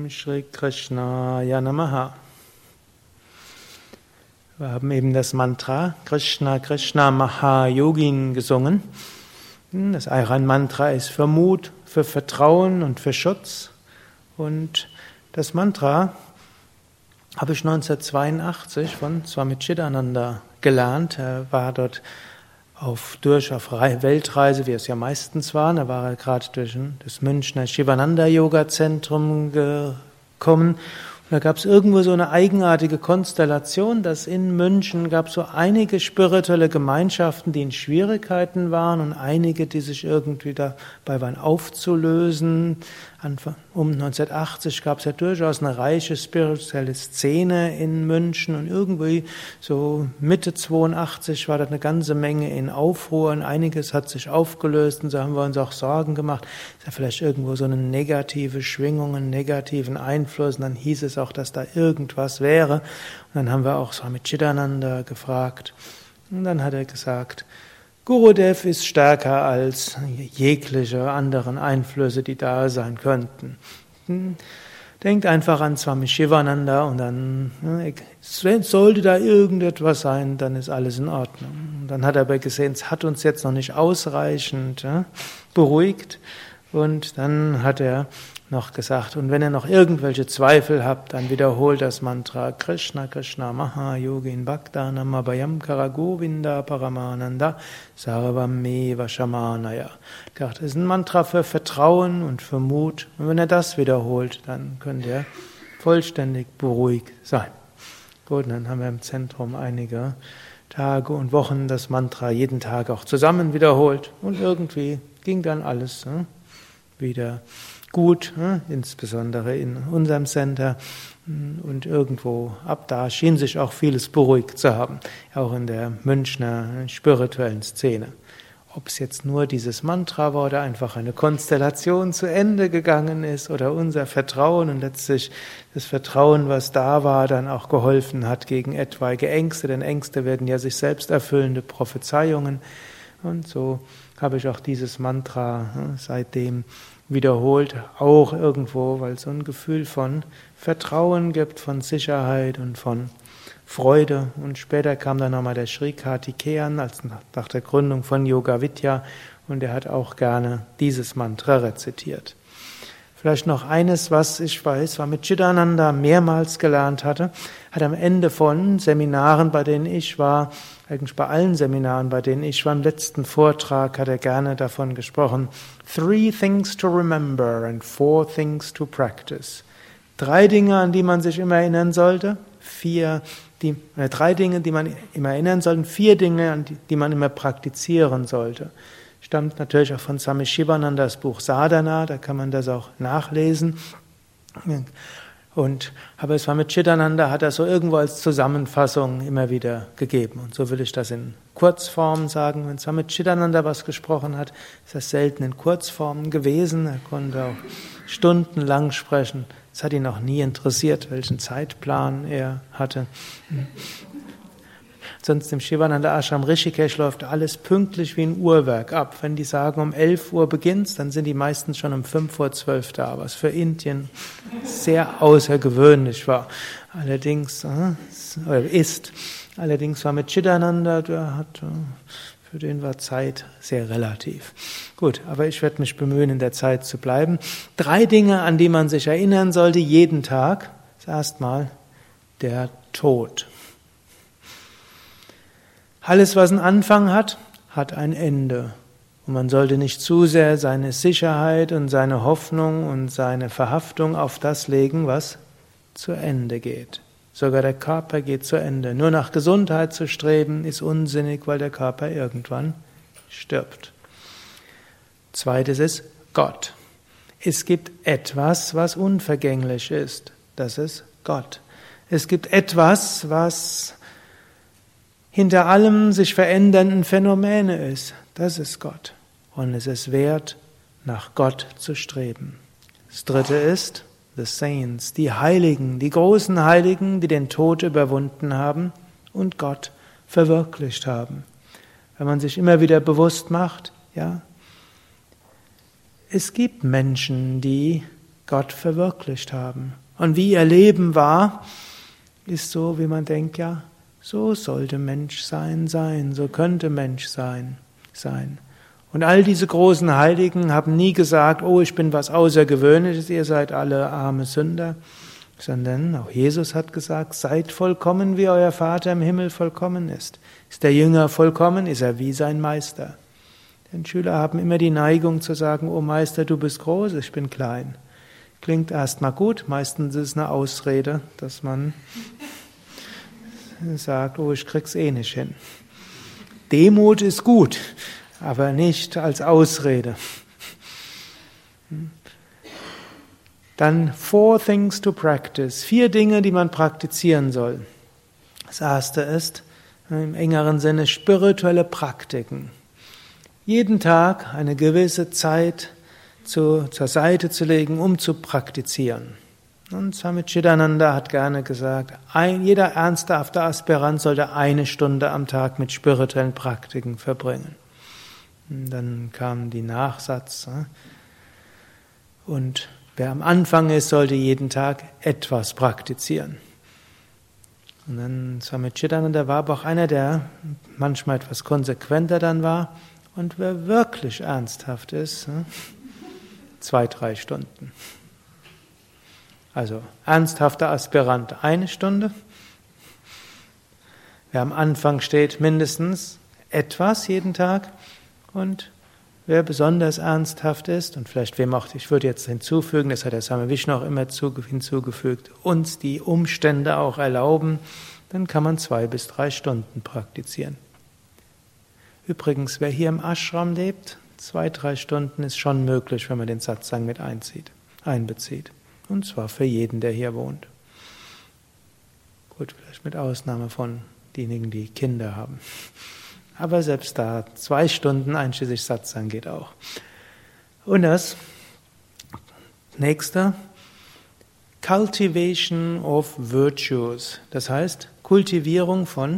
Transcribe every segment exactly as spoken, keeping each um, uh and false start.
Om Shri Krishnaya Namaha. Wir haben eben das Mantra Krishna Krishna Mahayogin gesungen. Das Ayran-Mantra ist für Mut, für Vertrauen und für Schutz. Und das Mantra habe ich neunzehnhundertzweiundachtzig von Swami Chidananda gelernt. Er war dort auf, durch auf Weltreise, wie es ja meistens war. Da war er gerade durch das Münchner Shivananda-Yoga-Zentrum gekommen. Und da gab es irgendwo so eine eigenartige Konstellation, dass in München gab es so einige spirituelle Gemeinschaften, die in Schwierigkeiten waren und einige, die sich irgendwie dabei waren aufzulösen. Um neunzehnhundertachtzig gab es ja durchaus eine reiche spirituelle Szene in München und irgendwie so Mitte zweiundachtzig war da eine ganze Menge in Aufruhr und einiges hat sich aufgelöst und so haben wir uns auch Sorgen gemacht. Ist ja vielleicht irgendwo so eine negative Schwingung, einen negativen Einfluss und dann hieß es auch, dass da irgendwas wäre. Und dann haben wir auch Swami Chidananda gefragt und dann hat er gesagt, Gurudev ist stärker als jegliche anderen Einflüsse, die da sein könnten. Denkt einfach an Swami Shivananda und dann, sollte da irgendetwas sein, dann ist alles in Ordnung. Und dann hat er aber gesehen, es hat uns jetzt noch nicht ausreichend ja, beruhigt und dann hat er noch gesagt, und wenn ihr noch irgendwelche Zweifel habt, dann wiederholt das Mantra Krishna Krishna Mahayogin Bhaktanam Abhayam Kara Govinda Paramananda Sarvam Meva Shamanaya. Das ist ein Mantra für Vertrauen und für Mut. Und wenn ihr das wiederholt, dann könnt ihr vollständig beruhigt sein. Gut, dann haben wir im Zentrum einige Tage und Wochen das Mantra jeden Tag auch zusammen wiederholt. Und irgendwie ging dann alles ne, wieder gut, insbesondere in unserem Center und irgendwo ab da schien sich auch vieles beruhigt zu haben, auch in der Münchner spirituellen Szene. Ob es jetzt nur dieses Mantra war oder einfach eine Konstellation zu Ende gegangen ist oder unser Vertrauen und letztlich das Vertrauen, was da war, dann auch geholfen hat gegen etwaige Ängste, denn Ängste werden ja sich selbst erfüllende Prophezeiungen und so habe ich auch dieses Mantra seitdem wiederholt, auch irgendwo, weil es so ein Gefühl von Vertrauen gibt, von Sicherheit und von Freude. Und später kam dann nochmal der Sri Kartikeyan, als nach der Gründung von Yoga Vidya, und er hat auch gerne dieses Mantra rezitiert. Vielleicht noch eines, was ich weiß, was mit Chidananda mehrmals gelernt hatte, hat am Ende von Seminaren, bei denen ich war, eigentlich bei allen Seminaren, bei denen ich war, im letzten Vortrag hat er gerne davon gesprochen, three things to remember and four things to practice. Drei Dinge, an die man sich immer erinnern sollte, vier, die, äh, drei Dinge, die man immer erinnern sollte, vier Dinge, an die, die man immer praktizieren sollte. Stammt natürlich auch von Swami Shivananda, das Buch Sadhana, da kann man das auch nachlesen. Und aber Swami Chidananda hat das so irgendwo als Zusammenfassung immer wieder gegeben. Und so will ich das in Kurzform sagen. Wenn Swami Chidananda was gesprochen hat, ist das selten in Kurzform gewesen. Er konnte auch stundenlang sprechen. Es hat ihn auch nie interessiert, welchen Zeitplan er hatte. Sonst im Shivananda Ashram Rishikesh läuft alles pünktlich wie ein Uhrwerk ab. Wenn die sagen, um elf Uhr beginnt's, dann sind die meistens schon um fünf vor zwölf da, was für Indien sehr außergewöhnlich war. Allerdings, äh, oder ist, allerdings war mit Chidananda, der hat, für den war Zeit sehr relativ. Gut, aber ich werde mich bemühen, in der Zeit zu bleiben. Drei Dinge, an die man sich erinnern sollte, jeden Tag. Das erste Mal der Tod. Alles, was einen Anfang hat, hat ein Ende. Und man sollte nicht zu sehr seine Sicherheit und seine Hoffnung und seine Verhaftung auf das legen, was zu Ende geht. Sogar der Körper geht zu Ende. Nur nach Gesundheit zu streben, ist unsinnig, weil der Körper irgendwann stirbt. Zweites ist Gott. Es gibt etwas, was unvergänglich ist. Das ist Gott. Es gibt etwas, was hinter allem sich verändernden Phänomene ist. Das ist Gott. Und es ist wert, nach Gott zu streben. Das dritte ist the Saints, die Heiligen, die großen Heiligen, die den Tod überwunden haben und Gott verwirklicht haben. Wenn man sich immer wieder bewusst macht, ja, es gibt Menschen, die Gott verwirklicht haben. Und wie ihr Leben war, ist so, wie man denkt, ja, so sollte Menschsein sein, so könnte Menschsein sein. Und all diese großen Heiligen haben nie gesagt, oh, ich bin was Außergewöhnliches, ihr seid alle arme Sünder, sondern auch Jesus hat gesagt, seid vollkommen, wie euer Vater im Himmel vollkommen ist. Ist der Jünger vollkommen, ist er wie sein Meister. Denn Schüler haben immer die Neigung zu sagen, oh Meister, du bist groß, ich bin klein. Klingt erstmal gut, meistens ist es eine Ausrede, dass man sagt, oh, ich krieg's eh nicht hin. Demut ist gut, aber nicht als Ausrede. Dann four things to practice, vier Dinge, die man praktizieren soll. Das erste ist, im engeren Sinne, spirituelle Praktiken. Jeden Tag eine gewisse Zeit zu, zur Seite zu legen, um zu praktizieren. Und Swami Chidananda hat gerne gesagt, ein, jeder ernsthafte Aspirant sollte eine Stunde am Tag mit spirituellen Praktiken verbringen. Und dann kam die Nachsatz. Und wer am Anfang ist, sollte jeden Tag etwas praktizieren. Und dann Swami Chidananda war aber auch einer, der manchmal etwas konsequenter dann war. Und wer wirklich ernsthaft ist, zwei, drei Stunden. Also ernsthafter Aspirant eine Stunde. Wer am Anfang steht, mindestens etwas jeden Tag. Und wer besonders ernsthaft ist, und vielleicht wem auch, ich würde jetzt hinzufügen, das hat der Swami Vishnu auch immer hinzugefügt, uns die Umstände auch erlauben, dann kann man zwei bis drei Stunden praktizieren. Übrigens, wer hier im Ashram lebt, zwei, drei Stunden ist schon möglich, wenn man den Satsang mit einzieht, einbezieht. Und zwar für jeden, der hier wohnt. Gut, vielleicht mit Ausnahme von denjenigen, die Kinder haben. Aber selbst da, zwei Stunden einschließlich Satsang geht auch. Und das nächste, Cultivation of Virtues. Das heißt, Kultivierung von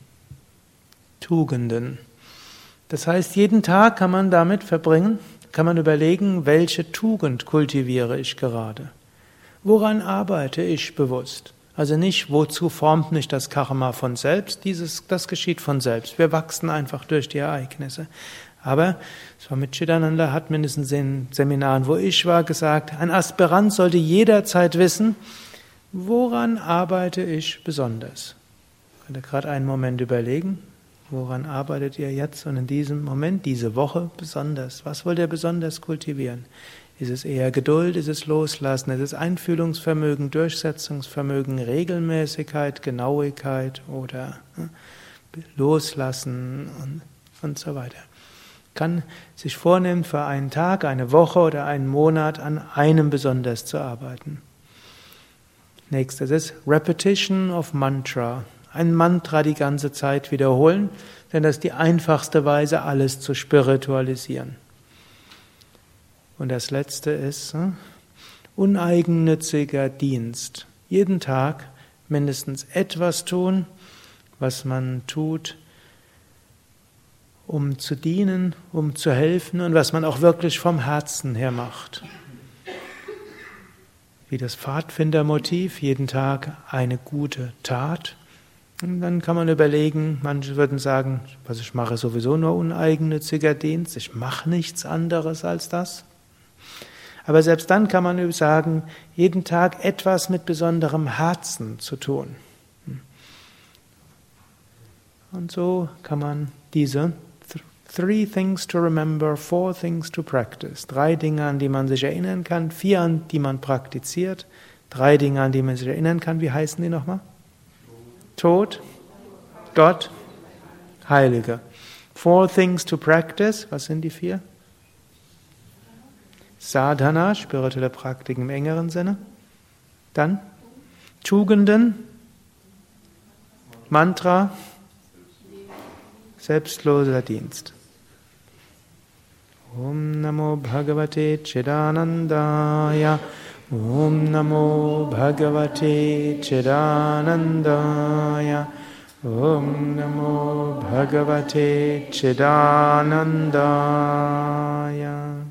Tugenden. Das heißt, jeden Tag kann man damit verbringen, kann man überlegen, welche Tugend kultiviere ich gerade. Woran arbeite ich bewusst? Also nicht, wozu formt mich das Karma von selbst, dieses, das geschieht von selbst. Wir wachsen einfach durch die Ereignisse. Aber Swami Chidananda hat mindestens in Seminaren, wo ich war, gesagt, ein Aspirant sollte jederzeit wissen, woran arbeite ich besonders. Könnt ihr gerade einen Moment überlegen, woran arbeitet ihr jetzt und in diesem Moment, diese Woche besonders? Was wollt ihr besonders kultivieren? Ist es eher Geduld, ist es Loslassen, ist es Einfühlungsvermögen, Durchsetzungsvermögen, Regelmäßigkeit, Genauigkeit oder ne, Loslassen und, und so weiter. Kann sich vornehmen, für einen Tag, eine Woche oder einen Monat an einem besonders zu arbeiten. Nächstes ist Repetition of Mantra. Ein Mantra die ganze Zeit wiederholen, denn das ist die einfachste Weise, alles zu spiritualisieren. Und das letzte ist äh, uneigennütziger Dienst. Jeden Tag mindestens etwas tun, was man tut, um zu dienen, um zu helfen und was man auch wirklich vom Herzen her macht. Wie das Pfadfindermotiv, jeden Tag eine gute Tat. Und dann kann man überlegen, manche würden sagen, was ich mache sowieso nur uneigennütziger Dienst, ich mache nichts anderes als das. Aber selbst dann kann man sagen, jeden Tag etwas mit besonderem Herzen zu tun. Und so kann man diese three things to remember, four things to practice, drei Dinge, an die man sich erinnern kann, vier, an die man praktiziert, drei Dinge, an die man sich erinnern kann. Wie heißen die nochmal? Tod, Gott, Heilige. Four things to practice, was sind die vier? Sadhana, spirituelle Praktiken im engeren Sinne. Dann Tugenden, Mantra, selbstloser Dienst. Om Namo Bhagavate Chidanandaya. Om Namo Bhagavate Chidanandaya. Om Namo Bhagavate Chidanandaya.